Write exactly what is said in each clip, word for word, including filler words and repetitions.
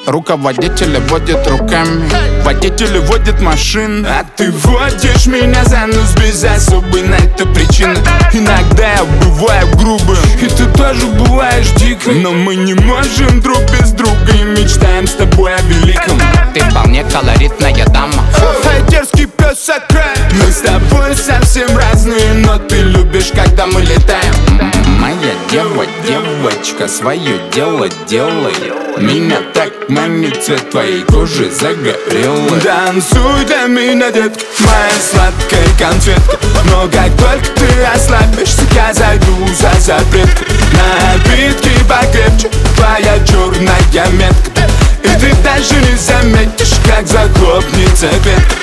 Руководители водят руками, водители водят машины, а ты водишь меня за нос без особой на это причины. Иногда я бываю грубым, и ты тоже бываешь дикой, но мы не можем друг без друга и мечтаем с тобой о великом. Ты вполне колоритная дама, а дерзкий пес сакрай. Мы с тобой совсем разные, но ты любишь, когда мы летаем. Моя дева, девочка, свое дело делай. Меня так манит цвет твоей кожи загорелый. Танцуй для меня, детка, моя сладкая конфетка. Но как только ты ослабишься, я зайду за запретку. Напитки покрепче, твоя черная метка. И ты даже не заметишь, как захлопнется ветка.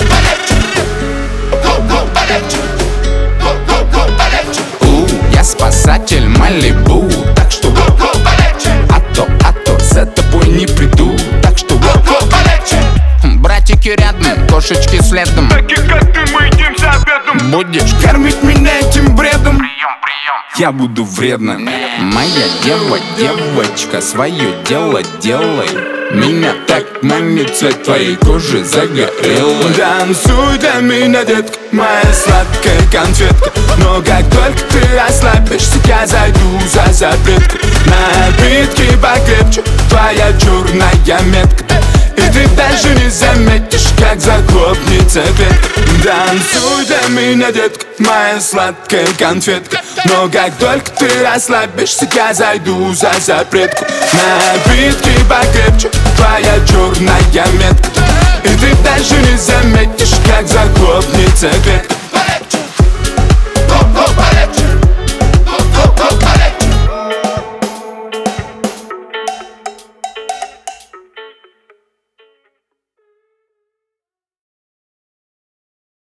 У, я спасатель Малибу, так что а то, а то за тобой не приду, так что братики рядом, кошечки следом. Таких как ты мы едим за обедом. Будешь кормить меня этим бредом, прием, прием, я буду вредным. Моя дева, девочка, свое дело делай. Меня так манит цвет твоей кожи загорелый. Танцуй для меня, детка, моя сладкая конфетка. Но как только ты ослабишься, я зайду за запретку. Напитки покрепче, твоя черная метка. И ты даже не заметишь, как захлопнется ветка. Танцуй для меня, детка, моя сладкая конфетка. Но как только ты расслабишься, я зайду за запретку. Напитки покрепче, твоя черная метка. И ты даже не заметишь, как захлопнется ветка.